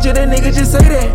feature, that nigga just say that.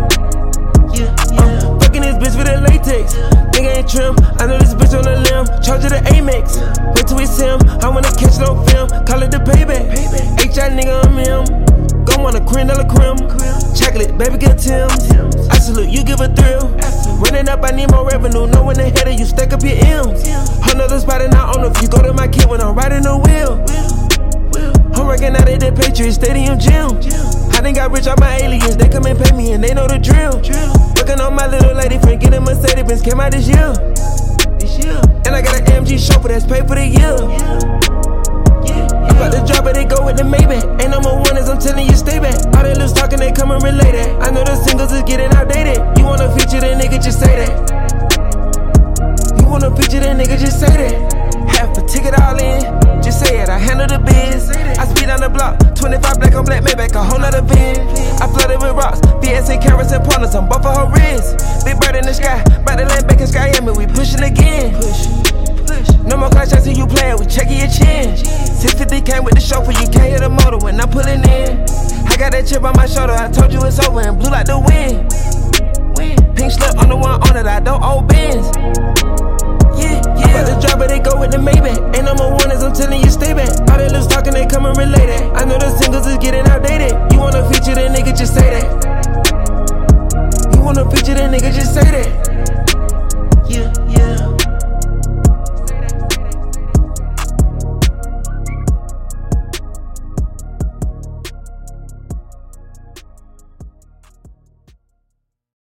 Fucking this bitch with that latex. Nigga ain't trim, I know this bitch on the limb. Charge of the Amex. Wait till it's him, I wanna catch it on film. Call it the payback. HI nigga, I'm him. Gon' want a $1 creme. Chocolate, baby, get Tim. I salute, you give a thrill. Running up, I need more revenue. Know when they headed, you stack up your M's. Another spot and I own if you go to my kid when I'm riding the wheel. I'm working out at the Patriot Stadium gym. I done got rich off my aliens, they come and pay me and they know the drill. Working on my little lady friend, getting Mercedes Benz, came out this year. And I got an AMG chauffeur that's paid for the year. I'm about to drop it, they go with the Maybach. Ain't no more winners, I'm telling you, stay back. All they loose talking, they come and relay that. I know the singles is getting outdated. You wanna feature that nigga, just say that. You wanna feature that nigga, just say that. Half a ticket all in, just say it, I handle the biz. I speed on the block, 25 black on black, Maybach, a whole nother bin. I flooded with rocks, BS and carrots and pointers on both of her wrists. Big bird in the sky, bout to land back in Skyami, we pushing again. No more clash, I see you playing, we checking your chin. 650 came with the chauffeur, you can't hear the motor when I'm pulling in. I got that chip on my shoulder, I told you it's over and blew like the wind. Pink slip on the one on it, I don't owe Benz. I'm about to drop it, they go with the Maybach. Ain't no more winners, I'm telling you, stay back. All they loose talking, they come and relay that. I know the singles is getting outdated. You wanna feature that nigga, just say that. You wanna feature that nigga, just say that.